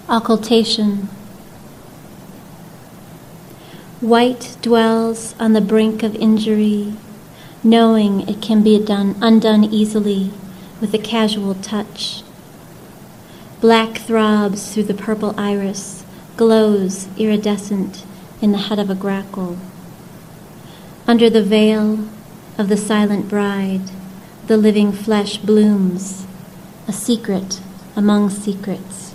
Occultation. White dwells on the brink of injury, knowing it can be undone easily with a casual touch. Black throbs through the purple iris, glows iridescent in the head of a grackle. Under the veil of the silent bride, the living flesh blooms, a secret among secrets.